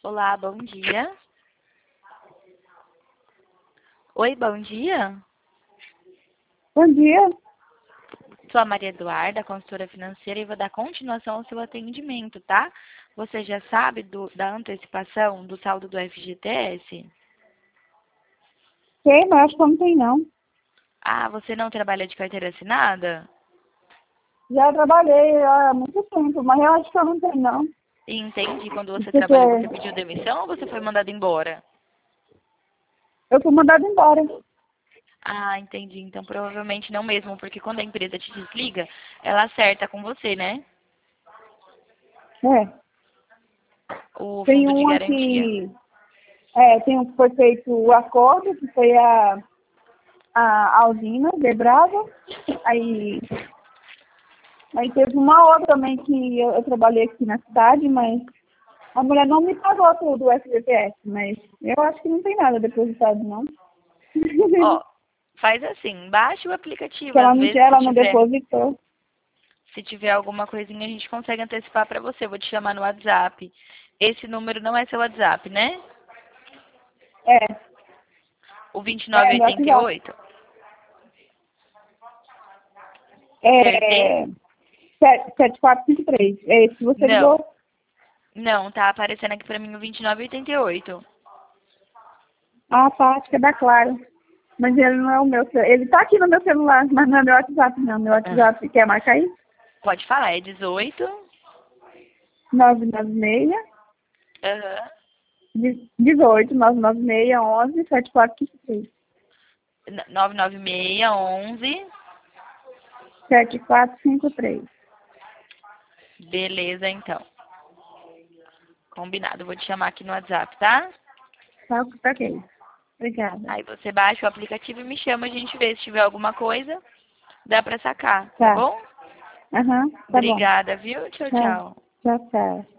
Olá, bom dia. Oi, bom dia. Bom dia. Sou a Maria Eduarda, consultora financeira, e vou dar continuação ao seu atendimento, tá? Você já sabe da antecipação do saldo do FGTS? Sei, mas acho que não tem não. Ah, você não trabalha de carteira assinada? Já trabalhei há muito tempo, mas eu acho que eu não tenho não. Entendi. Quando você Porque trabalhou, você pediu demissão ou você foi mandado embora? eu fui mandada embora. Ah, entendi. Então, provavelmente não mesmo, porque quando a empresa te desliga, ela acerta com você, né? É. O Tem fundo de uma garantia. que tem um que foi feito o acordo, que foi a Alzina de Brava. Aí teve uma outra também que eu trabalhei aqui na cidade, mas a mulher não me pagou tudo o FGTS, mas eu acho que não tem nada depositado, não. Ó, faz assim, baixa o aplicativo, Que às vezes ela não depositou. se tiver alguma coisinha a gente consegue antecipar para você. Vou te chamar no WhatsApp. Esse número não é seu WhatsApp, né? É, O vinte e nove no oitenta e WhatsApp. oito. Acertei? É, 7453. É esse que você Não. ligou? Não, tá aparecendo aqui para mim o 2988. Ah, tá, acho que é da Clara. Mas ele não é o meu celular. Ele tá aqui no meu celular, mas não é meu WhatsApp, não. Meu Ah, WhatsApp, quer marcar aí? pode falar, é 18. 996 Aham. 18 996 11 7453. 99611. 7453. Beleza, então. Combinado. Vou te chamar aqui no WhatsApp, tá? Tá, ok. Obrigada. Aí você baixa o aplicativo e me chama, a gente vê se tiver alguma coisa, dá pra sacar, tá Tá. bom? Aham, tá bom. Obrigada, viu? Tchau, Tchau. tchau. Tchau, tchau.